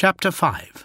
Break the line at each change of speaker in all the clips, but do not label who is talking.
Chapter 5.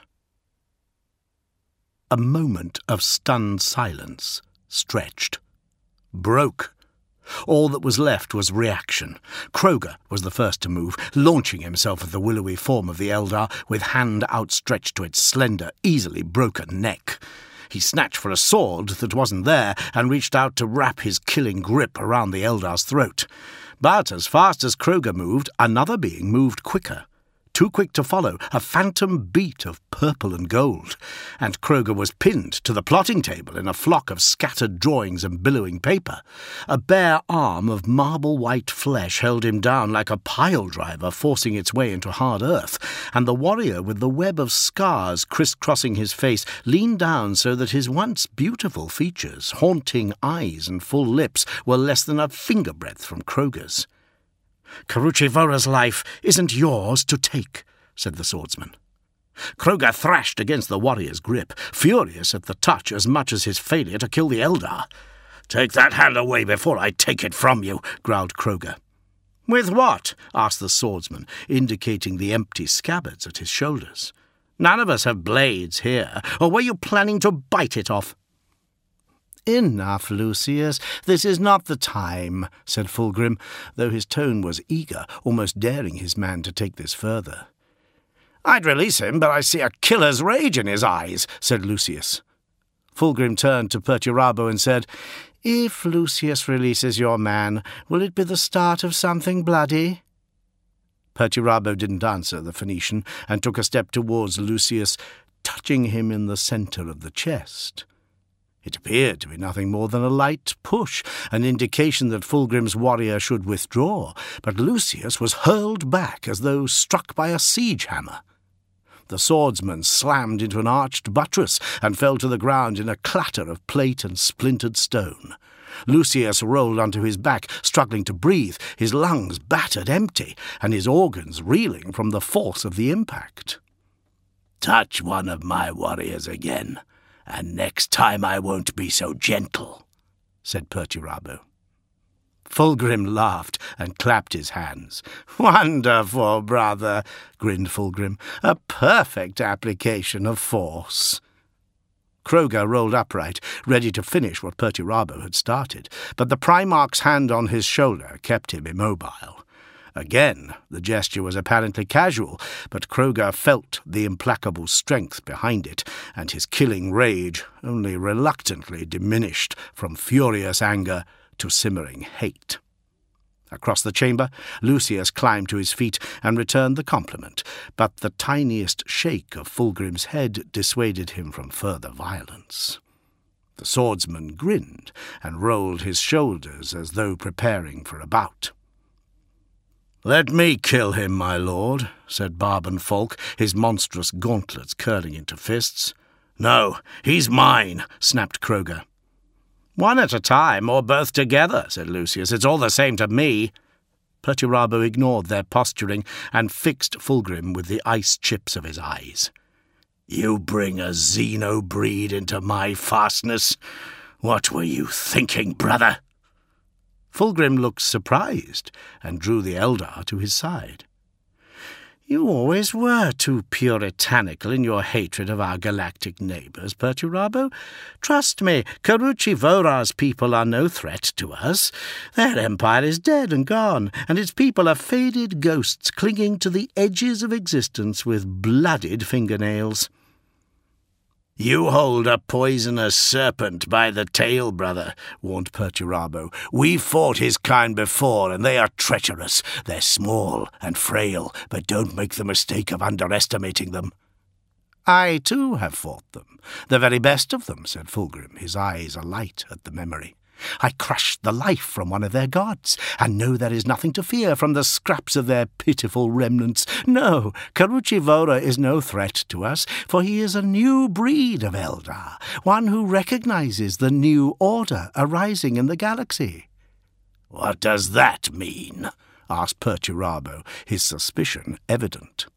A moment of stunned silence stretched, broke. All that was left was reaction. Kroger was the first to move, launching himself at the willowy form of the Eldar with hand outstretched to its slender, easily broken neck. He snatched for a sword that wasn't there and reached out to wrap his killing grip around the Eldar's throat. But as fast as Kroger moved, another being moved quicker. Too quick to follow, a phantom beat of purple and gold, and Kroger was pinned to the plotting table in a flock of scattered drawings and billowing paper. A bare arm of marble-white flesh held him down like a pile-driver forcing its way into hard earth, and the warrior with the web of scars crisscrossing his face leaned down so that his once beautiful features, haunting eyes and full lips were less than a finger-breadth from Kroger's. "Karuchi Vora's life isn't yours to take," said the swordsman. Kroger thrashed against the warrior's grip, furious at the touch as much as his failure to kill the Eldar. "Take that hand away before I take it from you," growled Kroger. "With what?" asked the swordsman, indicating the empty scabbards at his shoulders. "None of us have blades here, or were you planning to bite it off?" "Enough, Lucius. This is not the time," said Fulgrim, though his tone was eager, almost daring his man to take this further. "I'd release him, but I see a killer's rage in his eyes," said Lucius. Fulgrim turned to Perturabo and said, "If Lucius releases your man, will it be the start of something bloody?" Perturabo didn't answer the Phoenician and took a step towards Lucius, touching him in the centre of the chest. It appeared to be nothing more than a light push, an indication that Fulgrim's warrior should withdraw, but Lucius was hurled back as though struck by a siege hammer. The swordsman slammed into an arched buttress and fell to the ground in a clatter of plate and splintered stone. Lucius rolled onto his back, struggling to breathe, his lungs battered empty, and his organs reeling from the force of the impact. "Touch one of my warriors again, and next time I won't be so gentle," said Perturabo. Fulgrim laughed and clapped his hands. "Wonderful, brother," grinned Fulgrim. "A perfect application of force." Kroger rolled upright, ready to finish what Perturabo had started, but the Primarch's hand on his shoulder kept him immobile. Again, the gesture was apparently casual, but Kroger felt the implacable strength behind it, and his killing rage only reluctantly diminished from furious anger to simmering hate. Across the chamber, Lucius climbed to his feet and returned the compliment, but the tiniest shake of Fulgrim's head dissuaded him from further violence. The swordsman grinned and rolled his shoulders as though preparing for a bout. "Let me kill him, my lord," said Barban Falk, his monstrous gauntlets curling into fists. "No, he's mine," snapped Kroger. "One at a time, or both together," said Lucius. "It's all the same to me." Perturabo ignored their posturing and fixed Fulgrim with the ice chips of his eyes. "You bring a Xeno breed into my fastness? What were you thinking, brother?" Fulgrim looked surprised and drew the Eldar to his side. "You always were too puritanical in your hatred of our galactic neighbours, Perturabo. Trust me, Karuchi Vora's people are no threat to us. Their empire is dead and gone, and its people are faded ghosts clinging to the edges of existence with blooded fingernails." "You hold a poisonous serpent by the tail, brother," warned Perturabo. "We've fought his kind before, and they are treacherous. They're small and frail, but don't make the mistake of underestimating them." "I, too, have fought them. The very best of them," said Fulgrim, his eyes alight at the memory. "I crushed the life from one of their gods, and know there is nothing to fear from the scraps of their pitiful remnants. No, Karuchi Vora is no threat to us, for he is a new breed of Eldar, one who recognizes the new order arising in the galaxy." "What does that mean?" asked Perturabo, his suspicion evident.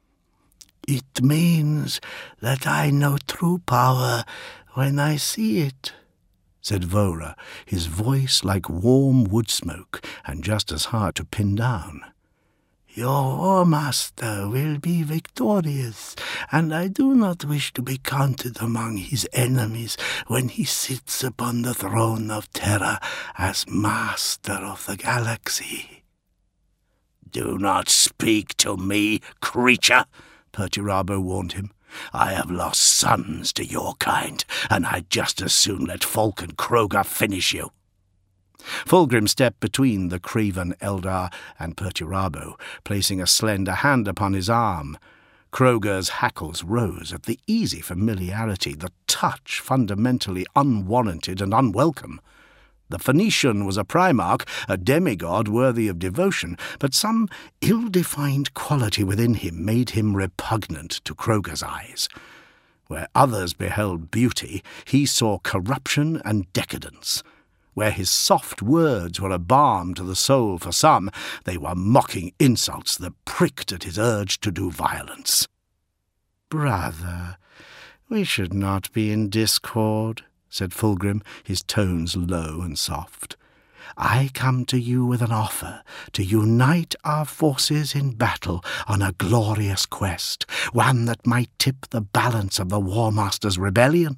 "It means that I know true power when I see it," said Vora, his voice like warm wood smoke and just as hard to pin down. "Your war master will be victorious, and I do not wish to be counted among his enemies when he sits upon the throne of terror as master of the galaxy." "Do not speak to me, creature," Perturabo warned him. "I have lost sons to your kind, and I'd just as soon let Falk and Kroger finish you." Fulgrim stepped between the craven Eldar and Perturabo, placing a slender hand upon his arm. Kroger's hackles rose at the easy familiarity, the touch fundamentally unwarranted and unwelcome. The Phoenician was a Primarch, a demigod worthy of devotion, but some ill-defined quality within him made him repugnant to Kroger's eyes. Where others beheld beauty, he saw corruption and decadence. Where his soft words were a balm to the soul for some, they were mocking insults that pricked at his urge to do violence. "Brother, we should not be in discord," said Fulgrim, his tones low and soft. "I come to you with an offer to unite our forces in battle on a glorious quest, one that might tip the balance of the War Master's rebellion."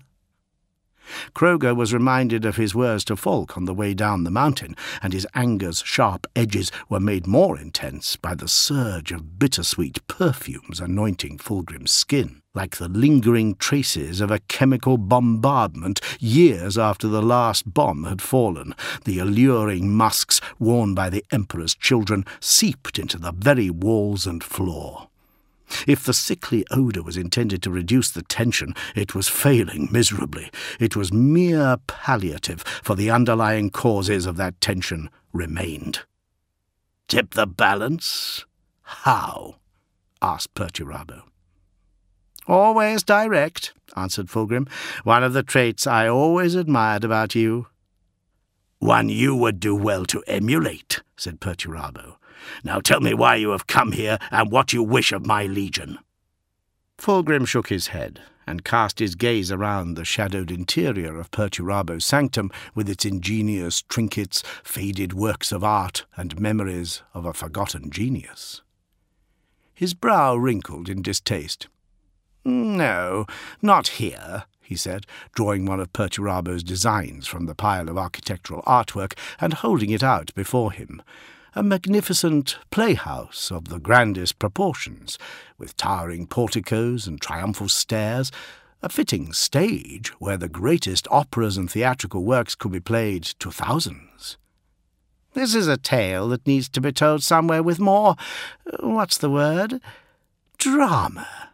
Kroger was reminded of his words to Falk on the way down the mountain, and his anger's sharp edges were made more intense by the surge of bittersweet perfumes anointing Fulgrim's skin, like the lingering traces of a chemical bombardment years after the last bomb had fallen. The alluring musks worn by the Emperor's children seeped into the very walls and floor. If the sickly odour was intended to reduce the tension, it was failing miserably. It was mere palliative, for the underlying causes of that tension remained. "Tip the balance? How?" asked Perturabo. "Always direct," answered Fulgrim. "One of the traits I always admired about you." "One you would do well to emulate," said Perturabo. "Now tell me why you have come here and what you wish of my legion." Fulgrim shook his head and cast his gaze around the shadowed interior of Perturabo's sanctum with its ingenious trinkets, faded works of art, and memories of a forgotten genius. His brow wrinkled in distaste. "No, not here," he said, drawing one of Perturabo's designs from the pile of architectural artwork and holding it out before him. A magnificent playhouse of the grandest proportions, with towering porticos and triumphal stairs, a fitting stage where the greatest operas and theatrical works could be played to thousands. "This is a tale that needs to be told somewhere with more, what's the word? Drama.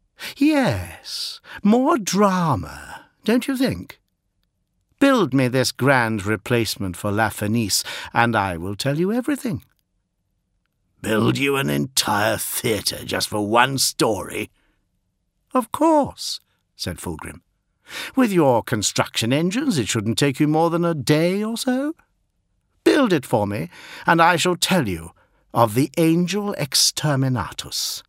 Yes, more drama, don't you think? Build me this grand replacement for La Fenice, and I will tell you everything." "Build you an entire theatre just for one story?" "Of course," said Fulgrim. "With your construction engines, it shouldn't take you more than a day or so. Build it for me, and I shall tell you of the Angel Exterminatus."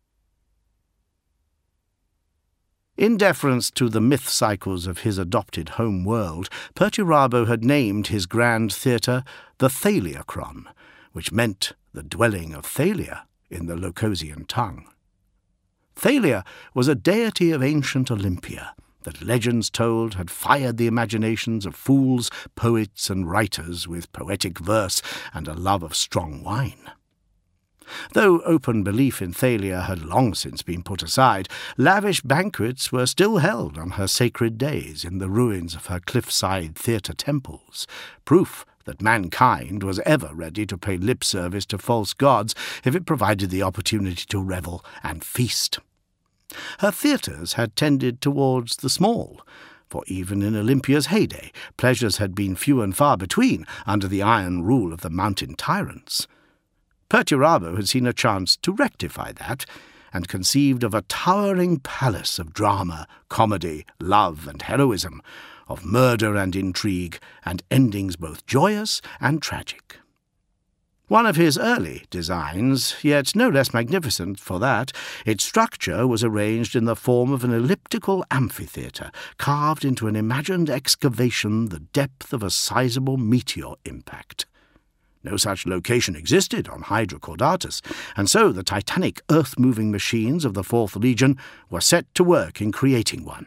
In deference to the myth cycles of his adopted home world, Perturabo had named his grand theatre the Thaliacron, which meant the dwelling of Thalia in the Locosian tongue. Thalia was a deity of ancient Olympia that legends told had fired the imaginations of fools, poets, and writers with poetic verse and a love of strong wine. Though open belief in Thalia had long since been put aside, lavish banquets were still held on her sacred days in the ruins of her cliffside theatre temples, proof that mankind was ever ready to pay lip service to false gods if it provided the opportunity to revel and feast. Her theatres had tended towards the small, for even in Olympia's heyday, pleasures had been few and far between under the iron rule of the mountain tyrants. Perturabo had seen a chance to rectify that, and conceived of a towering palace of drama, comedy, love, and heroism, of murder and intrigue, and endings both joyous and tragic. One of his early designs, yet no less magnificent for that, its structure was arranged in the form of an elliptical amphitheatre, carved into an imagined excavation the depth of a sizable meteor impact. No such location existed on Hydra Caudatus, and so the titanic earth-moving machines of the Fourth Legion were set to work in creating one.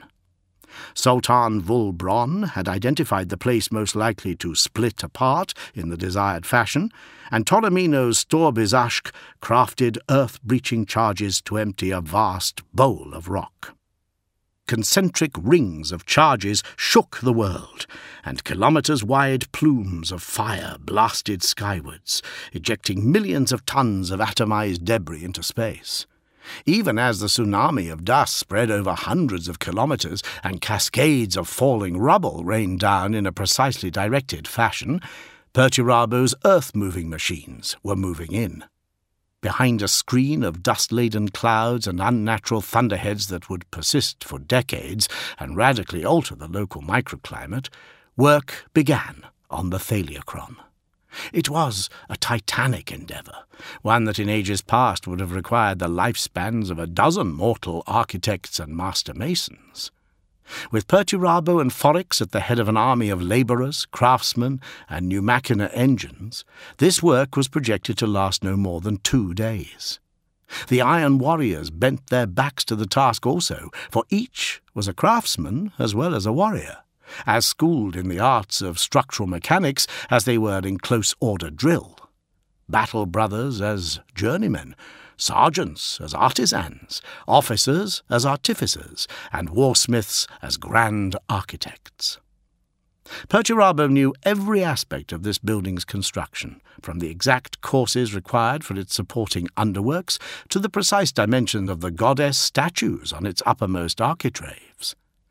Sultan Vulbron had identified the place most likely to split apart in the desired fashion, and Torremino's Storbizashk crafted earth-breaching charges to empty a vast bowl of rock. Concentric rings of charges shook the world, and kilometres-wide plumes of fire blasted skywards, ejecting millions of tons of atomized debris into space. Even as the tsunami of dust spread over hundreds of kilometres and cascades of falling rubble rained down in a precisely directed fashion, Perturabo's earth-moving machines were moving in. Behind a screen of dust-laden clouds and unnatural thunderheads that would persist for decades and radically alter the local microclimate, work began on the Thaliacron. It was a titanic endeavour, one that in ages past would have required the lifespans of a dozen mortal architects and master masons. With Perturabo and Forix at the head of an army of labourers, craftsmen, and pneumachina engines, this work was projected to last no more than 2 days. The Iron Warriors bent their backs to the task also, for each was a craftsman as well as a warrior, as schooled in the arts of structural mechanics as they were in close-order drill. Battle brothers as journeymen, sergeants as artisans, officers as artificers, and warsmiths as grand architects. Perturabo knew every aspect of this building's construction, from the exact courses required for its supporting underworks to the precise dimensions of the goddess statues on its uppermost architraves.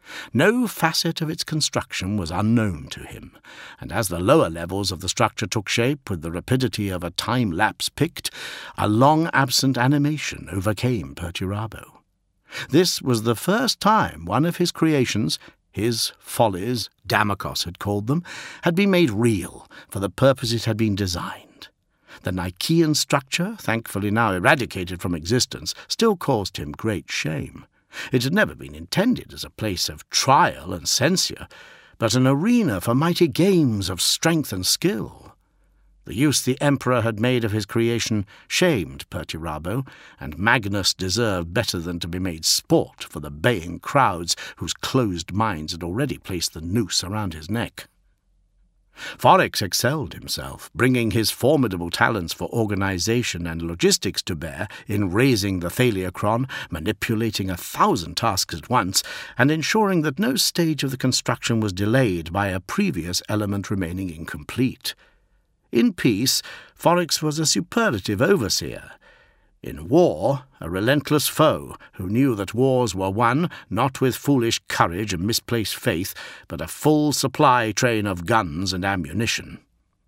No facet of its construction was unknown to him, and as the lower levels of the structure took shape with the rapidity of a time-lapse pict, a long-absent animation overcame Perturabo. This was the first time one of his creations, his follies, Damocos had called them, had been made real for the purpose it had been designed. The Nikean structure, thankfully now eradicated from existence, still caused him great shame. It had never been intended as a place of trial and censure, but an arena for mighty games of strength and skill. The use the Emperor had made of his creation shamed Perturabo, and Magnus deserved better than to be made sport for the baying crowds whose closed minds had already placed the noose around his neck. Forix excelled himself, bringing his formidable talents for organization and logistics to bear in raising the Thaliacron, manipulating 1,000 tasks at once, and ensuring that no stage of the construction was delayed by a previous element remaining incomplete. In peace, Forix was a superlative overseer. In war, a relentless foe who knew that wars were won not with foolish courage and misplaced faith, but a full supply train of guns and ammunition.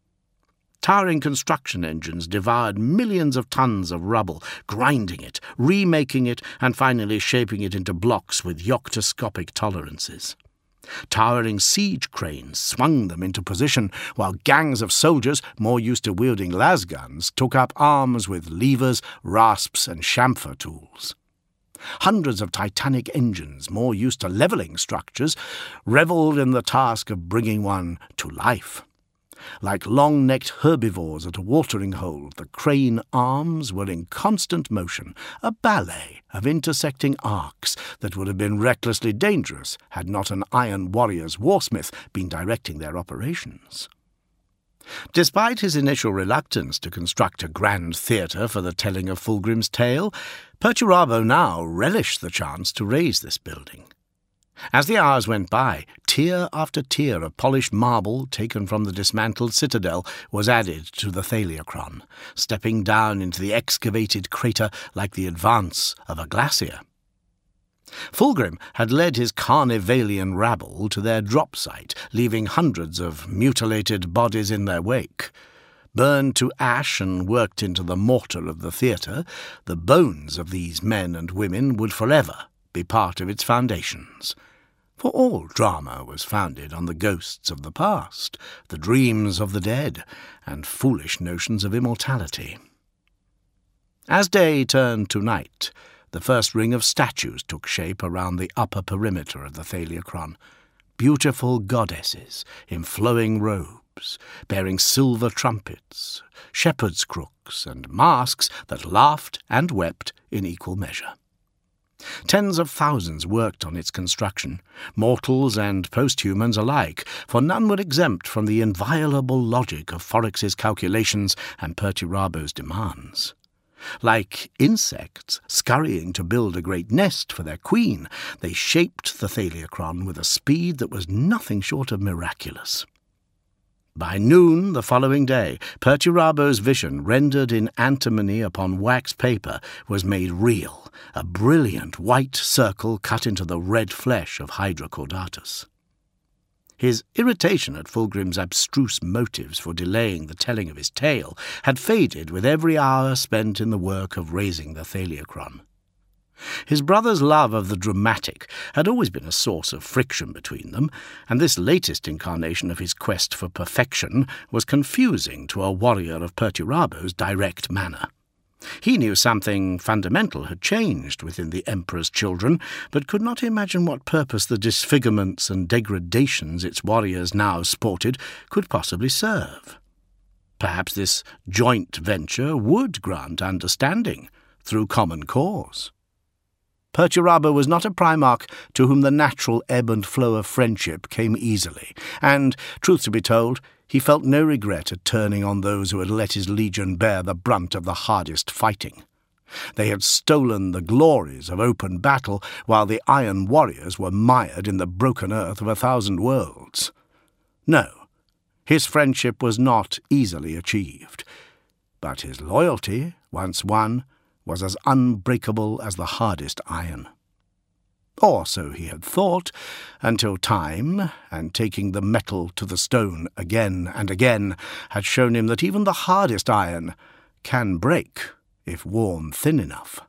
Towering construction engines devoured millions of tons of rubble, grinding it, remaking it, and finally shaping it into blocks with yoctoscopic tolerances. Towering siege cranes swung them into position, while gangs of soldiers, more used to wielding lasguns, took up arms with levers, rasps, and chamfer tools. Hundreds of titanic engines, more used to levelling structures, revelled in the task of bringing one to life. Like long-necked herbivores at a watering hole, the crane arms were in constant motion, a ballet of intersecting arcs that would have been recklessly dangerous had not an Iron Warrior's warsmith been directing their operations. Despite his initial reluctance to construct a grand theatre for the telling of Fulgrim's tale, Perturabo now relished the chance to raise this building. As the hours went by, tier after tier of polished marble taken from the dismantled citadel was added to the Thaliacron, stepping down into the excavated crater like the advance of a glacier. Fulgrim had led his Carnivalian rabble to their drop site, leaving hundreds of mutilated bodies in their wake. Burned to ash and worked into the mortar of the theatre, the bones of these men and women would forever be part of its foundations. For all drama was founded on the ghosts of the past, the dreams of the dead, and foolish notions of immortality. As day turned to night, the first ring of statues took shape around the upper perimeter of the Thaliacron, beautiful goddesses in flowing robes, robes, bearing silver trumpets, shepherd's crooks, and masks that laughed and wept in equal measure. Tens of thousands worked on its construction, mortals and posthumans alike, for none were exempt from the inviolable logic of Forrex's calculations and Perturabo's demands. Like insects scurrying to build a great nest for their queen, they shaped the Thaliacron with a speed that was nothing short of miraculous. By noon the following day, Perturabo's vision, rendered in antimony upon wax paper, was made real, a brilliant white circle cut into the red flesh of Hydra Caudatus. His irritation at Fulgrim's abstruse motives for delaying the telling of his tale had faded with every hour spent in the work of raising the Thaliacron. His brother's love of the dramatic had always been a source of friction between them, and this latest incarnation of his quest for perfection was confusing to a warrior of Perturabo's direct manner. He knew something fundamental had changed within the Emperor's children, but could not imagine what purpose the disfigurements and degradations its warriors now sported could possibly serve. Perhaps this joint venture would grant understanding through common cause. Perturabo was not a Primarch to whom the natural ebb and flow of friendship came easily, and, truth to be told, he felt no regret at turning on those who had let his legion bear the brunt of the hardest fighting. They had stolen the glories of open battle, while the Iron Warriors were mired in the broken earth of 1,000 worlds. No, his friendship was not easily achieved, but his loyalty, once won, was as unbreakable as the hardest iron. Or so he had thought, until time, and taking the metal to the stone again and again, had shown him that even the hardest iron can break if worn thin enough.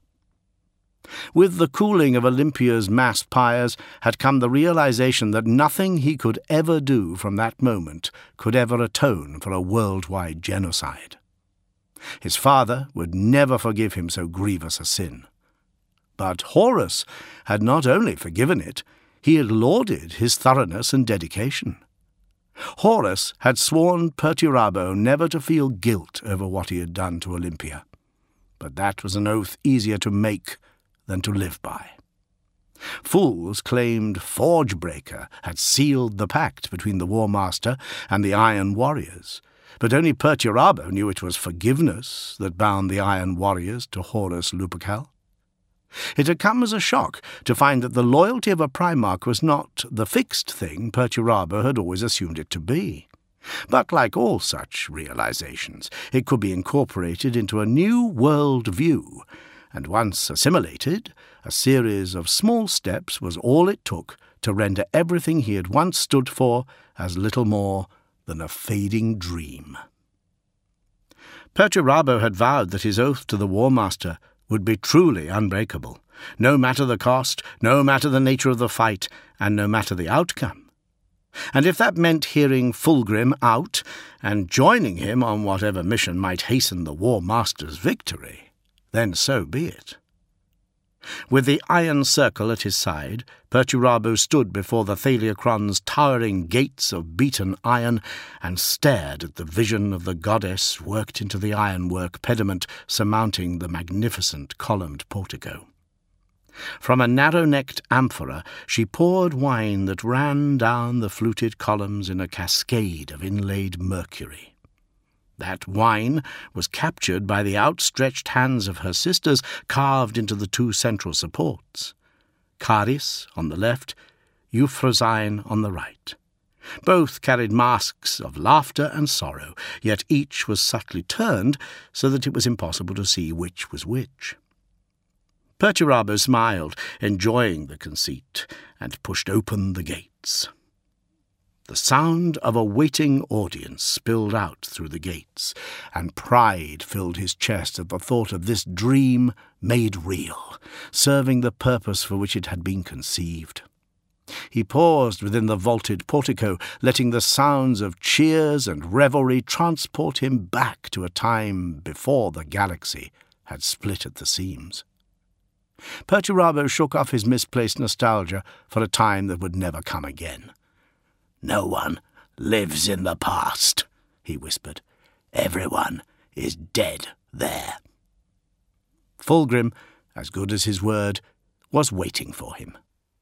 With the cooling of Olympia's mass pyres had come the realization that nothing he could ever do from that moment could ever atone for a worldwide genocide. His father would never forgive him so grievous a sin. But Horus had not only forgiven it, he had lauded his thoroughness and dedication. Horus had sworn Perturabo never to feel guilt over what he had done to Olympia, but that was an oath easier to make than to live by. Fools claimed Forgebreaker had sealed the pact between the War Master and the Iron Warriors, but only Perturabo knew it was forgiveness that bound the Iron Warriors to Horus Lupercal. It had come as a shock to find that the loyalty of a Primarch was not the fixed thing Perturabo had always assumed it to be. But like all such realizations, it could be incorporated into a new world view, and once assimilated, a series of small steps was all it took to render everything he had once stood for as little more than a fading dream. Perturabo had vowed that his oath to the War Master would be truly unbreakable, no matter the cost, no matter the nature of the fight, and no matter the outcome. And if that meant hearing Fulgrim out and joining him on whatever mission might hasten the War Master's victory, then so be it. With the iron circle at his side, Perturabo stood before the Thaliacron's towering gates of beaten iron and stared at the vision of the goddess worked into the ironwork pediment surmounting the magnificent columned portico. From a narrow-necked amphora she poured wine that ran down the fluted columns in a cascade of inlaid mercury. That wine was captured by the outstretched hands of her sisters carved into the two central supports, Charis on the left, Euphrosyne on the right. Both carried masks of laughter and sorrow, yet each was subtly turned so that it was impossible to see which was which. Perturabo smiled, enjoying the conceit, and pushed open the gates. The sound of a waiting audience spilled out through the gates, and pride filled his chest at the thought of this dream made real, serving the purpose for which it had been conceived. He paused within the vaulted portico, letting the sounds of cheers and revelry transport him back to a time before the galaxy had split at the seams. Perturabo shook off his misplaced nostalgia for a time that would never come again. No one lives in the past," he whispered. "Everyone is dead there." Fulgrim, as good as his word, was waiting for him.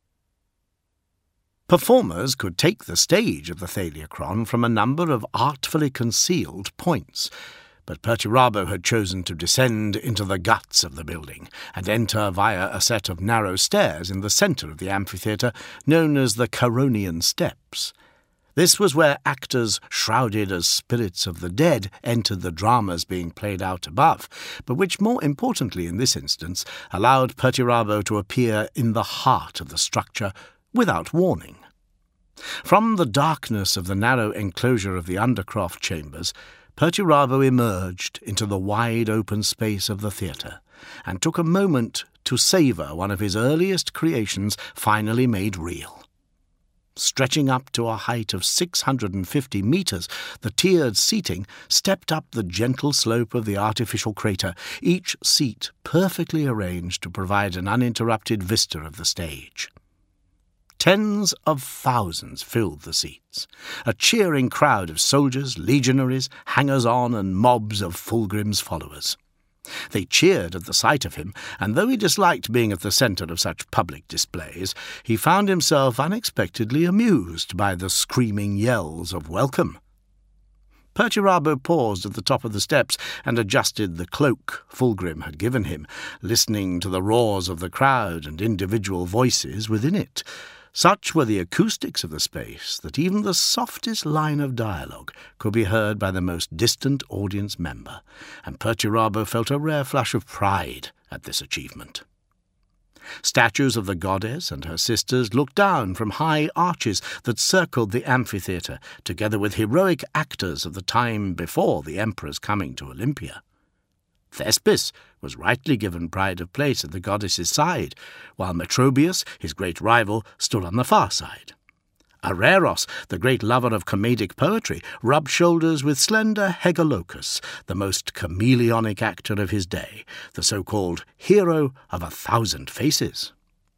Performers could take the stage of the Thaliacron from a number of artfully concealed points, but Perturabo had chosen to descend into the guts of the building and enter via a set of narrow stairs in the centre of the amphitheatre known as the Charonian Steps. This was where actors shrouded as spirits of the dead entered the dramas being played out above, but which, more importantly in this instance, allowed Perturabo to appear in the heart of the structure without warning. From the darkness of the narrow enclosure of the Undercroft chambers, Perturabo emerged into the wide open space of the theatre, and took a moment to savour one of his earliest creations finally made real. Stretching up to a height of 650 metres, the tiered seating stepped up the gentle slope of the artificial crater, each seat perfectly arranged to provide an uninterrupted vista of the stage. Tens of thousands filled the seats, a cheering crowd of soldiers, legionaries, hangers-on, and mobs of Fulgrim's followers. They cheered at the sight of him, and though he disliked being at the centre of such public displays, he found himself unexpectedly amused by the screaming yells of welcome. Perturabo paused at the top of the steps and adjusted the cloak Fulgrim had given him, listening to the roars of the crowd and individual voices within it. Such were the acoustics of the space that even the softest line of dialogue could be heard by the most distant audience member, and Perturabo felt a rare flush of pride at this achievement. Statues of the goddess and her sisters looked down from high arches that circled the amphitheatre, together with heroic actors of the time before the emperor's coming to Olympia. Thespis was rightly given pride of place at the goddess's side, while Metrobius, his great rival, stood on the far side. Areros, the great lover of comedic poetry, rubbed shoulders with slender Hegelocus, the most chameleonic actor of his day, the so-called hero of 1,000 faces.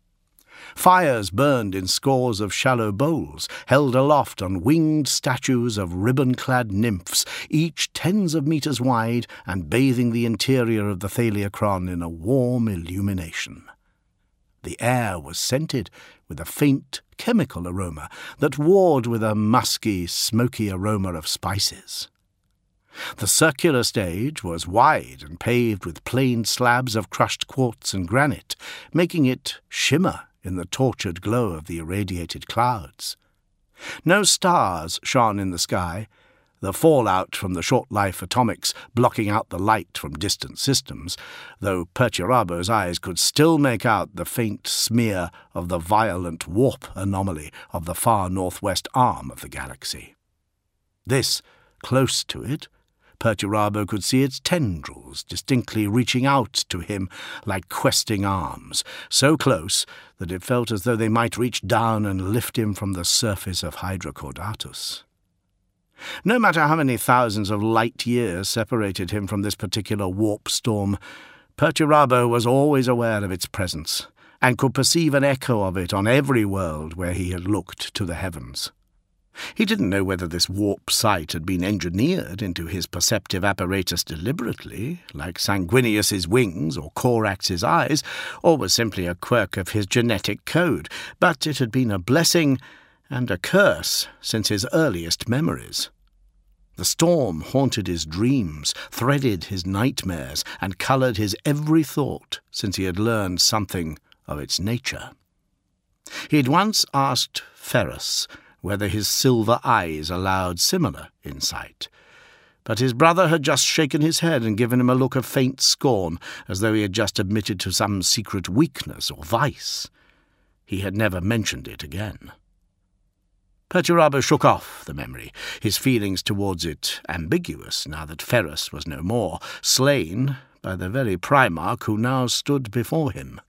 Fires burned in scores of shallow bowls, held aloft on winged statues of ribbon-clad nymphs, each tens of metres wide and bathing the interior of the Thaliacron in a warm illumination. The air was scented with a faint chemical aroma that warred with a musky, smoky aroma of spices. The circular stage was wide and paved with planed slabs of crushed quartz and granite, making it shimmer in the tortured glow of the irradiated clouds. No stars shone in the sky, the fallout from the short-life atomics blocking out the light from distant systems, though Perturabo's eyes could still make out the faint smear of the violent warp anomaly of the far northwest arm of the galaxy. This, close to it, Perturabo could see its tendrils distinctly reaching out to him like questing arms, so close that it felt as though they might reach down and lift him from the surface of Hydrocaudatus. No matter how many thousands of light years separated him from this particular warp storm, Perturabo was always aware of its presence, and could perceive an echo of it on every world where he had looked to the heavens. He didn't know whether this warp sight had been engineered into his perceptive apparatus deliberately, like Sanguinius's wings or Corax's eyes, or was simply a quirk of his genetic code, but it had been a blessing and a curse since his earliest memories. The storm haunted his dreams, threaded his nightmares, and coloured his every thought since he had learned something of its nature. He had once asked Ferrus whether his silver eyes allowed similar insight, but his brother had just shaken his head and given him a look of faint scorn, as though he had just admitted to some secret weakness or vice. He had never mentioned it again. Perturabo shook off the memory, his feelings towards it ambiguous now that Ferrus was no more, slain by the very Primarch who now stood before him.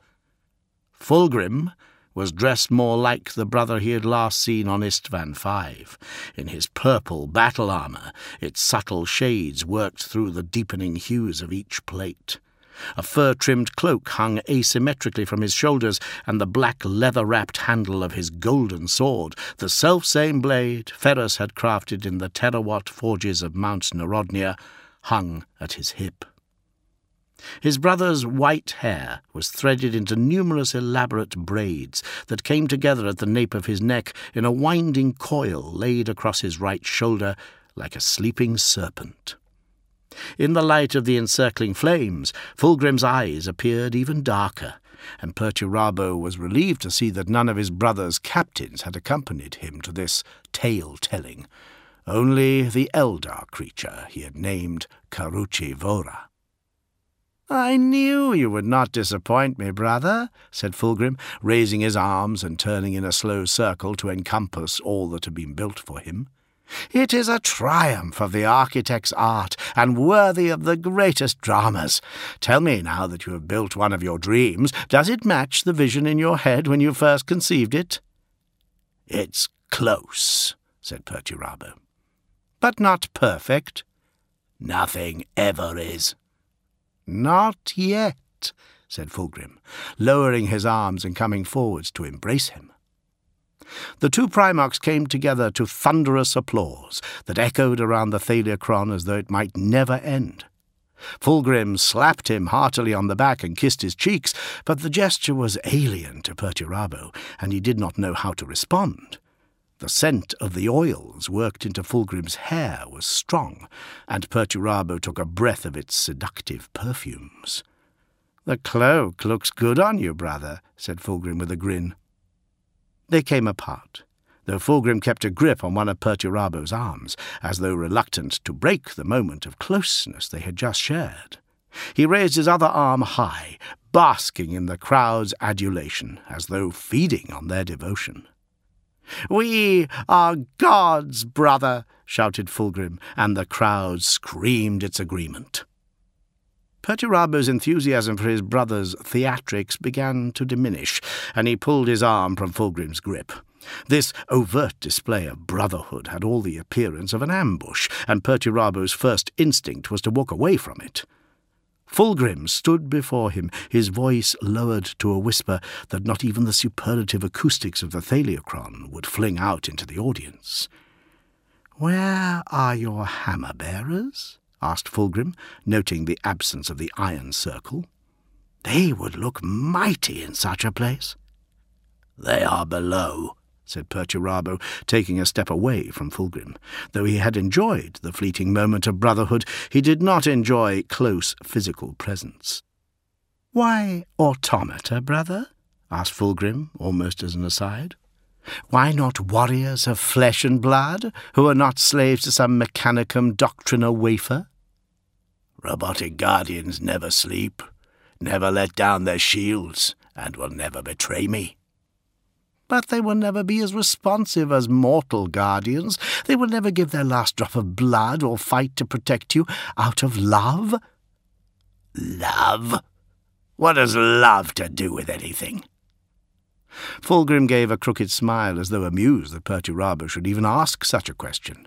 Fulgrim was dressed more like the brother he had last seen on Istvan V, in his purple battle armour, its subtle shades worked through the deepening hues of each plate. A fur-trimmed cloak hung asymmetrically from his shoulders, and the black leather-wrapped handle of his golden sword, the self-same blade Ferrus had crafted in the terrawat forges of Mount Narodnia, hung at his hip. His brother's white hair was threaded into numerous elaborate braids that came together at the nape of his neck in a winding coil laid across his right shoulder like a sleeping serpent. In the light of the encircling flames, Fulgrim's eyes appeared even darker, and Perturabo was relieved to see that none of his brother's captains had accompanied him to this tale-telling, only the Eldar creature he had named Carucci Vora. "I knew you would not disappoint me, brother," said Fulgrim, raising his arms and turning in a slow circle to encompass all that had been built for him. "It is a triumph of the architect's art, and worthy of the greatest dramas. Tell me, now that you have built one of your dreams, does it match the vision in your head when you first conceived it?" "It's close," said Perturabo. "But not perfect?" "Nothing ever is." "Not yet," said Fulgrim, lowering his arms and coming forwards to embrace him. The two Primarchs came together to thunderous applause that echoed around the Thaliacron as though it might never end. Fulgrim slapped him heartily on the back and kissed his cheeks, but the gesture was alien to Perturabo, and he did not know how to respond. The scent of the oils worked into Fulgrim's hair was strong, and Perturabo took a breath of its seductive perfumes. "The cloak looks good on you, brother," said Fulgrim with a grin. They came apart, though Fulgrim kept a grip on one of Perturabo's arms, as though reluctant to break the moment of closeness they had just shared. He raised his other arm high, basking in the crowd's adulation, as though feeding on their devotion. "We are gods, brother," shouted Fulgrim, and the crowd screamed its agreement. Perturabo's enthusiasm for his brother's theatrics began to diminish, and he pulled his arm from Fulgrim's grip. This overt display of brotherhood had all the appearance of an ambush, and Perturabo's first instinct was to walk away from it. Fulgrim stood before him, his voice lowered to a whisper that not even the superlative acoustics of the Thaliacron would fling out into the audience. "Where are your hammer-bearers?" asked Fulgrim, noting the absence of the iron circle. "They would look mighty in such a place." "They are below," said Perturabo, taking a step away from Fulgrim. Though he had enjoyed the fleeting moment of brotherhood, he did not enjoy close physical presence. "Why automata, brother?" asked Fulgrim, almost as an aside. "Why not warriors of flesh and blood, who are not slaves to some mechanicum doctrina wafer?" "Robotic guardians never sleep, never let down their shields, and will never betray me." "But they will never be as responsive as mortal guardians. They will never give their last drop of blood or fight to protect you out of love." "Love? What has love to do with anything?" Fulgrim gave a crooked smile, as though amused that Perturabo should even ask such a question.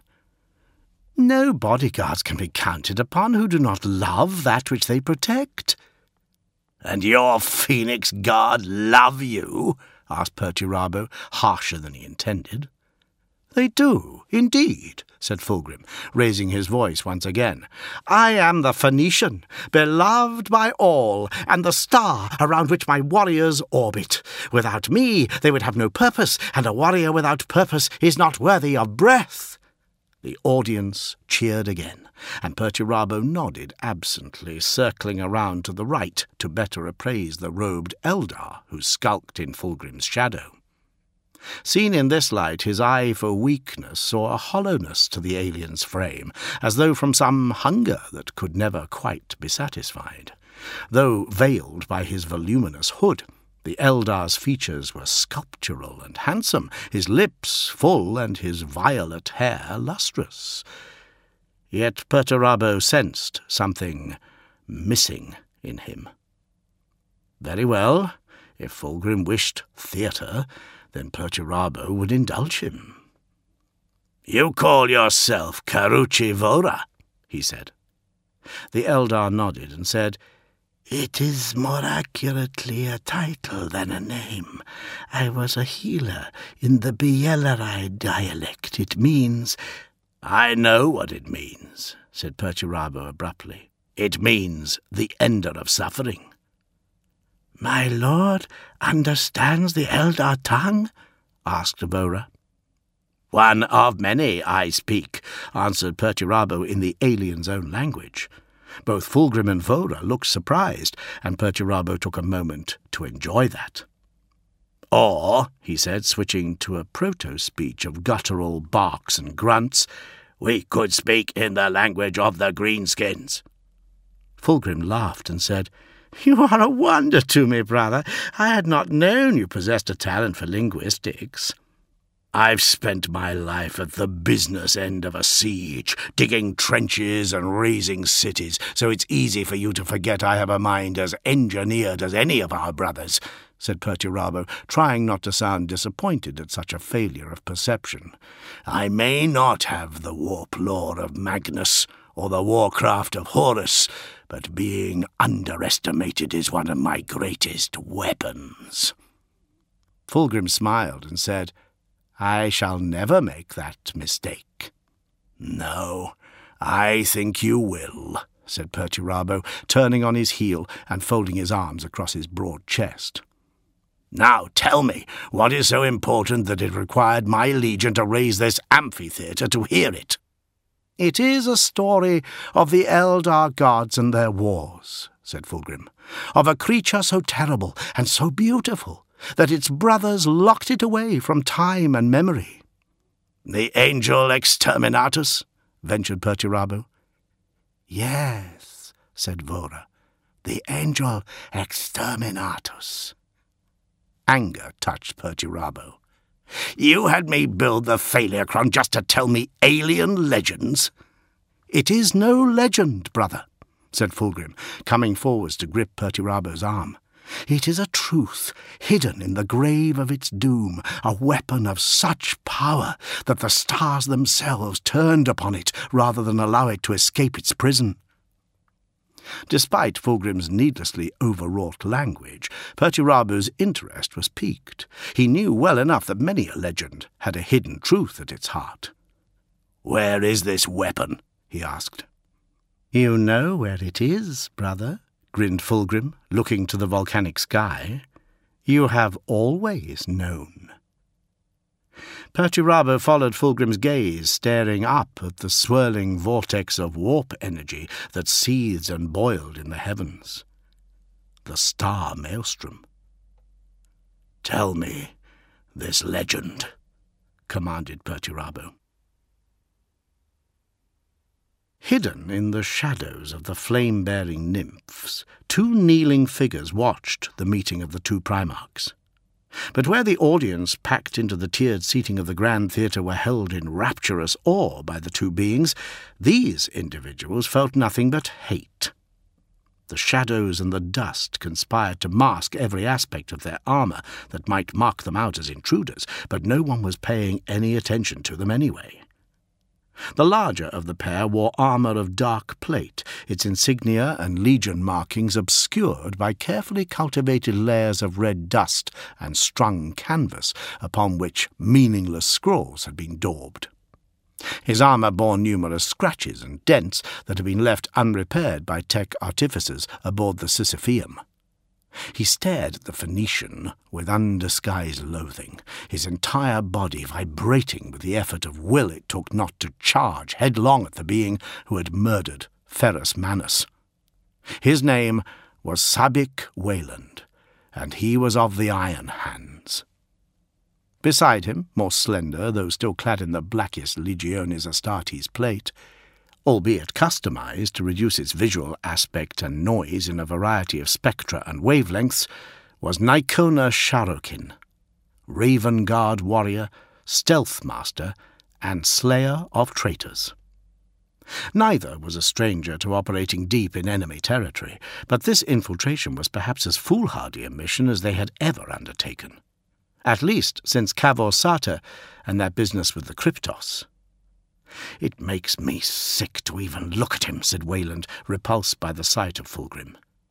"No bodyguards can be counted upon who do not love that which they protect." "And your Phoenix Guard love you?" asked Perturabo, harsher than he intended. "They do, indeed," said Fulgrim, raising his voice once again. "I am the Phoenician, beloved by all, and the star around which my warriors orbit. Without me they would have no purpose, and a warrior without purpose is not worthy of breath." The audience cheered again, and Perturabo nodded absently, circling around to the right to better appraise the robed Eldar who skulked in Fulgrim's shadow. Seen in this light, his eye for weakness saw a hollowness to the alien's frame, as though from some hunger that could never quite be satisfied. Though veiled by his voluminous hood, the Eldar's features were sculptural and handsome, his lips full and his violet hair lustrous. Yet Perturabo sensed something missing in him. Very well, if Fulgrim wished theatre, then Perturabo would indulge him. "You call yourself Carucci Vora?" he said. The Eldar nodded and said, It is more accurately a title than a name. I was a healer in the Bielleride dialect. It means—" "I know what it means," said Perturabo abruptly. "It means the ender of suffering." "My lord understands the Eldar tongue?" asked Vora. "One of many I speak," answered Perturabo in the alien's own language. Both Fulgrim and Vora looked surprised, and Perturabo took a moment to enjoy that. "Or," he said, switching to a proto-speech of guttural barks and grunts, "we could speak in the language of the greenskins." Fulgrim laughed and said, "You are a wonder to me, brother. I had not known you possessed a talent for linguistics." "I've spent my life at the business end of a siege, digging trenches and raising cities, so it's easy for you to forget I have a mind as engineered as any of our brothers," said Perturabo, trying not to sound disappointed at such a failure of perception. "I may not have the warp lore of Magnus or the warcraft of Horus, but being underestimated is one of my greatest weapons." Fulgrim smiled and said, "I shall never make that mistake." "No, I think you will," said Perturabo, turning on his heel and folding his arms across his broad chest. "Now tell me, what is so important that it required my legion to raise this amphitheatre to hear it?" "It is a story of the Eldar gods and their wars," said Fulgrim, "of a creature so terrible and so beautiful that its brothers locked it away from time and memory." "The Angel Exterminatus?" ventured Perturabo. "Yes," said Vora, "the Angel Exterminatus." Anger touched Perturabo. "You had me build the Phaleacron just to tell me alien legends?" "It is no legend, brother," said Fulgrim, coming forwards to grip Perturabo's arm. "It is a truth hidden in the grave of its doom, a weapon of such power that the stars themselves turned upon it rather than allow it to escape its prison." Despite Fulgrim's needlessly overwrought language, Perturabo's interest was piqued. He knew well enough that many a legend had a hidden truth at its heart. "Where is this weapon?" he asked. "You know where it is, brother," grinned Fulgrim, looking to the volcanic sky. "You have always known." Perturabo followed Fulgrim's gaze, staring up at the swirling vortex of warp energy that seethed and boiled in the heavens. The star maelstrom. "Tell me this legend," commanded Perturabo. Hidden in the shadows of the flame-bearing nymphs, two kneeling figures watched the meeting of the two Primarchs. But where the audience packed into the tiered seating of the Grand Theatre were held in rapturous awe by the two beings, these individuals felt nothing but hate. The shadows and the dust conspired to mask every aspect of their armour that might mark them out as intruders, but no one was paying any attention to them anyway. The larger of the pair wore armour of dark plate, its insignia and legion markings obscured by carefully cultivated layers of red dust and strung canvas upon which meaningless scrolls had been daubed. His armour bore numerous scratches and dents that had been left unrepaired by tech artificers aboard the Sisypheum. He stared at the Phoenician with undisguised loathing, his entire body vibrating with the effort of will it took not to charge headlong at the being who had murdered Ferrus Manus. His name was Sabik Wayland, and he was of the Iron Hands. Beside him, more slender, though still clad in the blackest Legionis Astartes plate, albeit customized to reduce its visual aspect and noise in a variety of spectra and wavelengths, was Nikona Sharokin, Raven Guard warrior, stealth master, and slayer of traitors. Neither was a stranger to operating deep in enemy territory, but this infiltration was perhaps as foolhardy a mission as they had ever undertaken, at least since Cavor Sata and that business with the Kryptos. "It makes me sick to even look at him," said Wayland, repulsed by the sight of Fulgrim.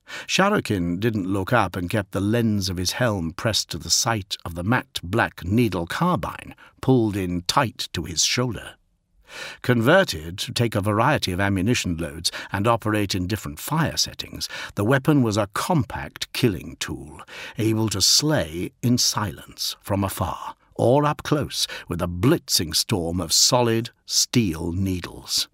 Sharokin didn't look up and kept the lens of his helm pressed to the sight of the matte black needle carbine, pulled in tight to his shoulder. Converted to take a variety of ammunition loads and operate in different fire settings, the weapon was a compact killing tool, able to slay in silence from afar, or up close with a blitzing storm of solid steel needles.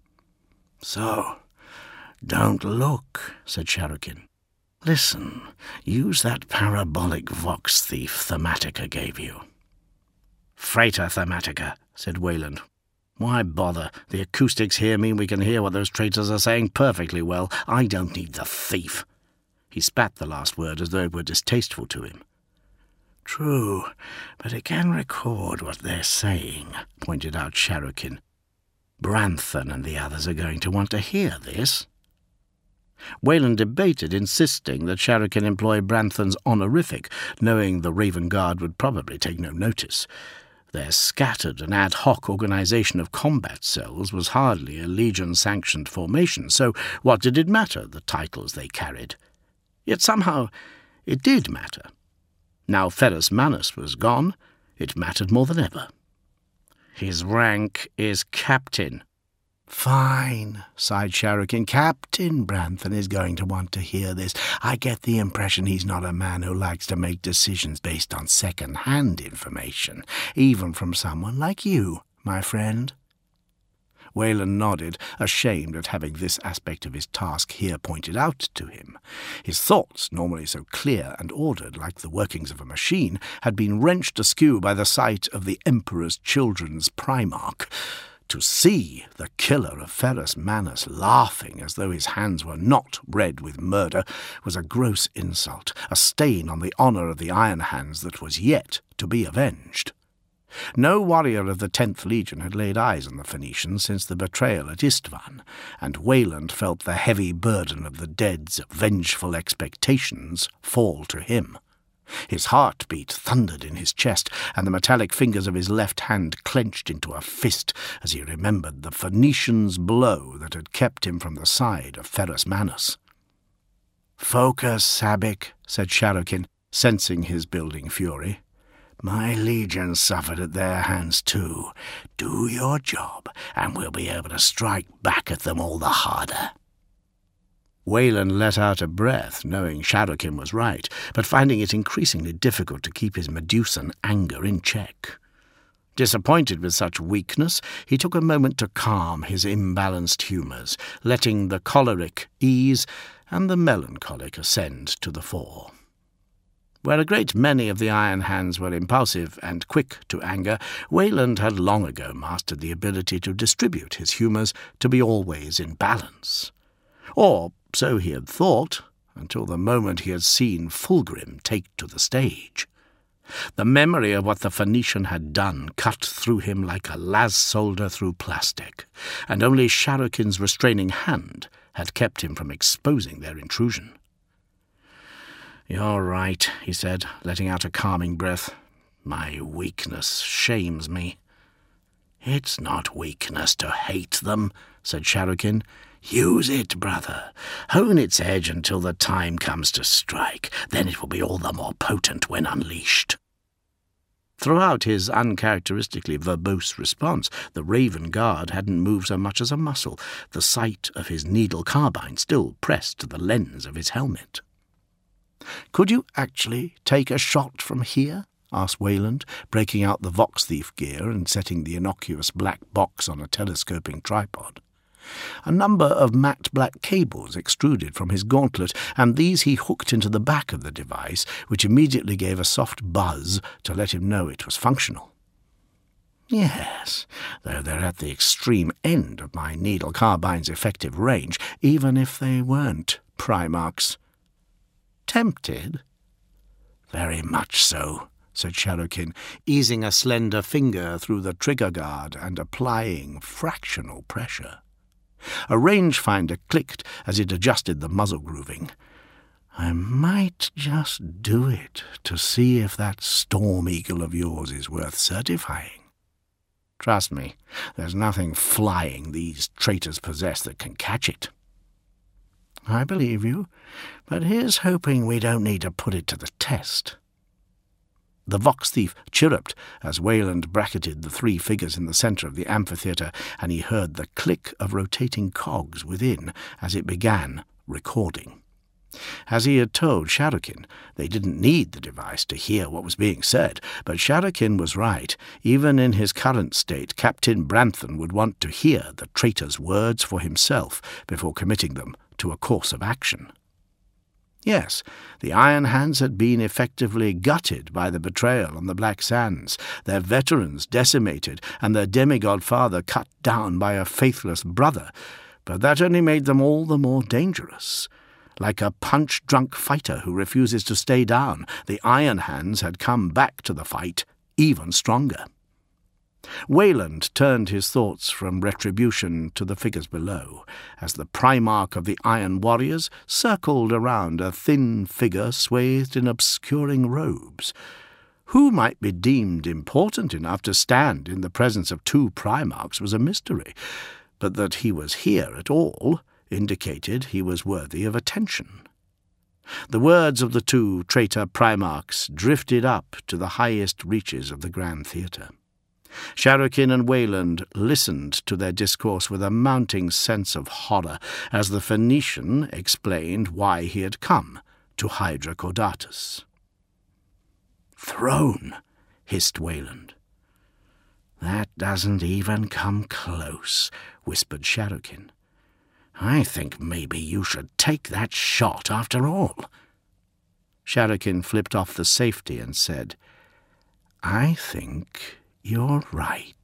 "So, don't look," said Sharokin. "Listen, use that parabolic vox thief Thematica gave you." "Freighter Thematica," said Wayland. "Why bother? The acoustics here mean we can hear what those traitors are saying perfectly well. I don't need the thief." He spat the last word as though it were distasteful to him. "True, but it can record what they're saying," pointed out Sharokin. "Branthon and the others are going to want to hear this." Wayland debated, insisting that Sharokin employ Branthon's honorific, knowing the Raven Guard would probably take no notice. Their scattered and ad hoc organization of combat cells was hardly a Legion-sanctioned formation, so what did it matter, the titles they carried? Yet somehow it did matter. Now Ferrus Manus was gone, it mattered more than ever. "His rank is captain." "Fine," sighed Sharokin. "Captain Branthon is going to want to hear this. I get the impression he's not a man who likes to make decisions based on second-hand information, even from someone like you, my friend." Wayland nodded, ashamed at having this aspect of his task here pointed out to him. His thoughts, normally so clear and ordered like the workings of a machine, had been wrenched askew by the sight of the Emperor's Children's Primarch. To see the killer of Ferrus Manus laughing as though his hands were not red with murder was a gross insult, a stain on the honour of the Iron Hands that was yet to be avenged. No warrior of the 10th Legion had laid eyes on the Phoenicians since the betrayal at Istvan, and Wayland felt the heavy burden of the dead's vengeful expectations fall to him. His heartbeat thundered in his chest, and the metallic fingers of his left hand clenched into a fist as he remembered the Phoenician's blow that had kept him from the side of Ferrus Manus. "Focus, Sabik," said Sharokin, sensing his building fury. "My legion suffered at their hands too. Do your job, and we'll be able to strike back at them all the harder." Wayland let out a breath, knowing Sharokin was right, but finding it increasingly difficult to keep his Medusan anger in check. Disappointed with such weakness, he took a moment to calm his imbalanced humours, letting the choleric ease and the melancholic ascend to the fore. Where a great many of the Iron Hands were impulsive and quick to anger, Wayland had long ago mastered the ability to distribute his humours to be always in balance. Or so he had thought, until the moment he had seen Fulgrim take to the stage. The memory of what the Phoenician had done cut through him like a las solder through plastic, and only Sharokin's restraining hand had kept him from exposing their intrusion. "You're right," he said, letting out a calming breath. "My weakness shames me." "It's not weakness to hate them," said Sharokin. "Use it, brother. Hone its edge until the time comes to strike. Then it will be all the more potent when unleashed." Throughout his uncharacteristically verbose response, the Raven Guard hadn't moved so much as a muscle, the sight of his needle carbine still pressed to the lens of his helmet. "Could you actually take a shot from here?" asked Wayland, breaking out the Vox Thief gear and setting the innocuous black box on a telescoping tripod. A number of matte black cables extruded from his gauntlet, and these he hooked into the back of the device, which immediately gave a soft buzz to let him know it was functional. "Yes, though they're at the extreme end of my needle carbine's effective range, even if they weren't Primarchs." "Tempted?" "Very much so," said Sharokin, easing a slender finger through the trigger guard and applying fractional pressure. A rangefinder clicked as it adjusted the muzzle grooving. "I might just do it to see if that Storm Eagle of yours is worth certifying. Trust me, there's nothing flying these traitors possess that can catch it." I believe you, but here's hoping we don't need to put it to the test." The Vox thief chirruped as Wayland bracketed the 3 figures in the centre of the amphitheatre, and he heard the click of rotating cogs within as it began recording. As he had told Sharakin, they didn't need the device to hear what was being said, but Sharakin was right. Even in his current state, Captain Branthon would want to hear the traitor's words for himself before committing them to a course of action. Yes, the Iron Hands had been effectively gutted by the betrayal on the Black Sands, their veterans decimated, and their demigod father cut down by a faithless brother, but that only made them all the more dangerous. Like a punch-drunk fighter who refuses to stay down, the Iron Hands had come back to the fight even stronger. Wayland turned his thoughts from retribution to the figures below, as the Primarch of the Iron Warriors circled around a thin figure swathed in obscuring robes. Who might be deemed important enough to stand in the presence of 2 Primarchs was a mystery, but that he was here at all indicated he was worthy of attention. The words of the 2 traitor Primarchs drifted up to the highest reaches of the Grand Theatre. Sharakin and Wayland listened to their discourse with a mounting sense of horror as the Phoenician explained why he had come to Hydra Caudatus. "Throne," hissed Wayland. "That doesn't even come close," whispered Sharakin. "I think maybe you should take that shot after all." Sharakin flipped off the safety and said, "I think you're right."